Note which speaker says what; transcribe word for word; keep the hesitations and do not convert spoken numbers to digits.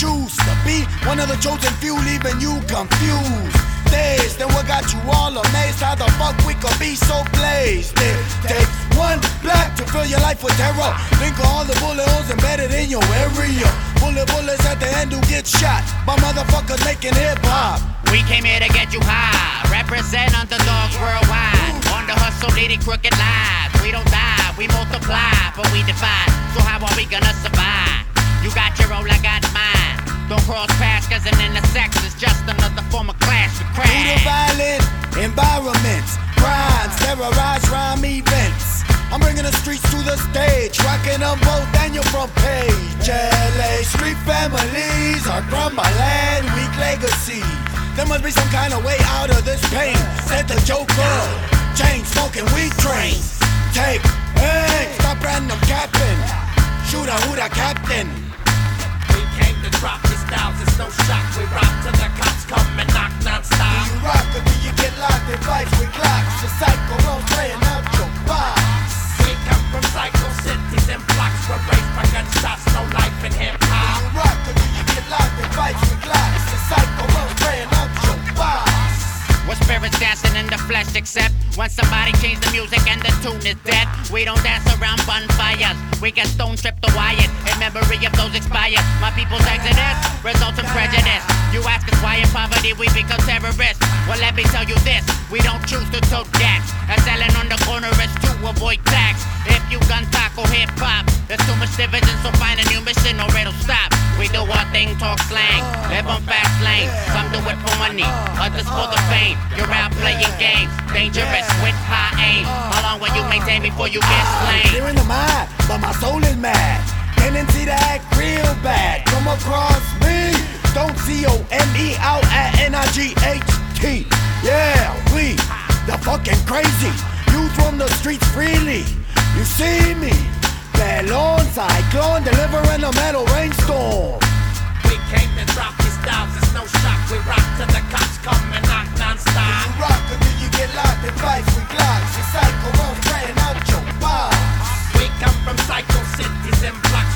Speaker 1: choose to be one of the chosen few, leaving you confused. Days, then what got you all amazed? How the fuck we could be so blazed? It takes one black to fill your life with terror. Think of all the bullet holes embedded in your area. Bullet bullets at the end who get shot by motherfuckers making hip hop.
Speaker 2: We came here to get you high, represent underdogs worldwide. On the hustle, leading crooked lives. We don't die, we multiply, but we divide. So how are we gonna survive? You got your own, I got mine. Don't cross paths, cause an intersex is just another form of clash we crash.
Speaker 1: Through the violent environments, crimes, terrorize rhyme events. I'm bringing the streets to the stage, rocking them both and your front page. L A street families are from my land, weak legacy. There must be some kind of way out of this pain, said the Joker. Chain smoking weed trains. Take aim, stop random capping. Shoot a who the captain.
Speaker 3: We came to drop these styles, it's no shock. We rock till the cops come and knock non-stop.
Speaker 1: Do you rock or do you get locked in fights with Glocks? The psycho runs playing out your box.
Speaker 3: We come from psycho cities and blocks. We're raised by gunshots, no life in hip-hop.
Speaker 1: Do you rock or do you get locked in fights with Glocks? The psycho runs playing out your box.
Speaker 2: What spirits dancing in the flesh except when somebody change the music and the tune is dead. We don't dance around bonfires, we get stone tripped to wire in memory of those expired. My people's exodus results in prejudice. You ask us why in poverty we become terrorists. Well, let me tell you this, we don't choose to tote gas, and selling on the corner is to avoid tax. If you gun taco hip hop, there's too much division, so find a new mission or it'll stop. We do our thing, talk slang, live on fast lane. Some do it for money, others for the fame. You're out playing games, dangerous with high aim. How long will you maintain before you get slain?
Speaker 1: Clear in the mind, but my soul is mad. Tendency to act real bad. Come across me, don't C O M E out at N I G H T. Yeah, we, the fucking crazy. Youth from the streets freely. You see me, Bellon, cyclone, delivering a metal rainstorm.
Speaker 3: We came to drop these styles, it's no shock. We rock till the cops come and knock non-stop.
Speaker 1: Do you rock or do you get locked in fights with Glocks? The psycho runs playing out your box.
Speaker 3: We come from psycho cities and blocks.